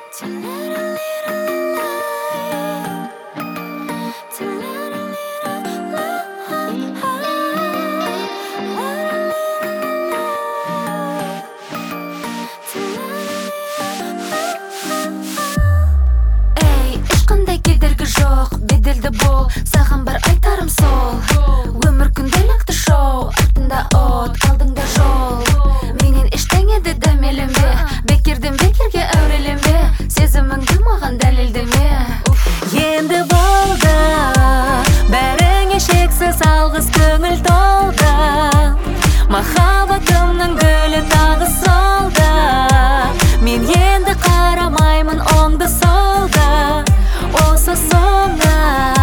Жоқ, беделді бол, саған бар айтарым сол. Өмір күнделікті шоу, артында от, алдыңда жол. Менен ештеңеде дәмеленбе, бекерден бекерге әуреленбе, сезіміңді маған дәлелдеме. Енді болды, бәріңе шексіз алғыс көңіл толды. Махаббатымның гүлі тағы солды. Мен енді қарамаймын оңды солды. Осы соңы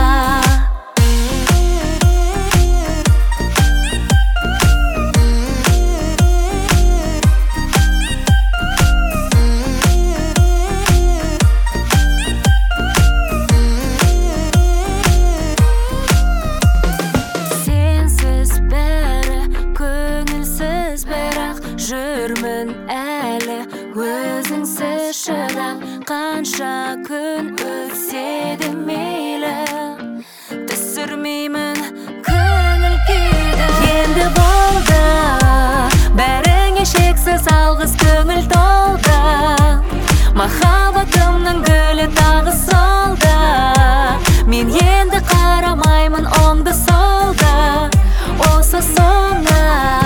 сенсіз бәрі көңілсіз, бірақ жүрмін әлі өзіңсіз шыдап. Қанша күн өтсе де мейлі, түсірмеймін көңіл күйді. Енді болды, бәріңе шексіз алғыс көңіл толды. Махаббатымның гүлі тағы солды. Мен енді қарамаймын оңды солды. Осы соңы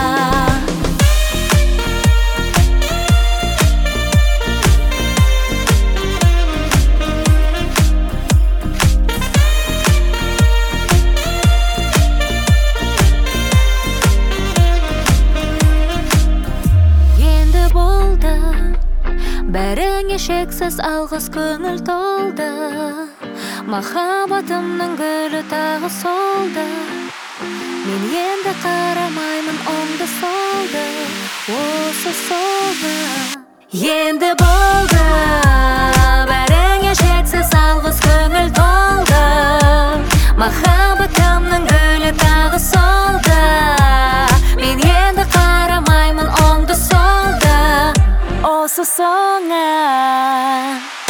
бәріңе шексіз алғыс көңіл толды. Махаббатымның гүлі тағы солды. Мен енді қарамаймын оңды солды. Осы солды. Енді болды, бәріңе шексіз алғыс көңіл толды. Махаббатымның гүлі тағы солды. Мен енді қарамаймын оңды солды. Осы соңы